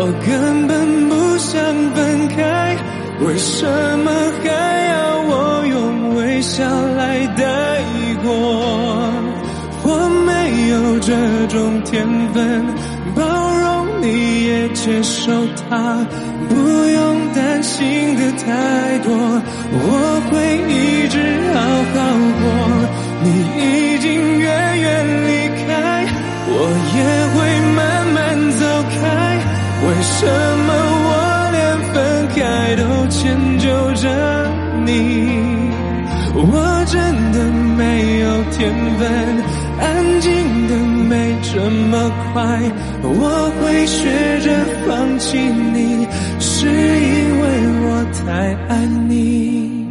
我根本不想分开，为什么还要我用微笑来带过？我没有这种天分，包容你也接受它，不用担心的太多，我会一直好好过。你已经远远离开，我也会慢慢走开，为什么我连分开都迁就着你？我真的没有天分，安静的没这么快，我会学着放弃你，是因为我太爱你。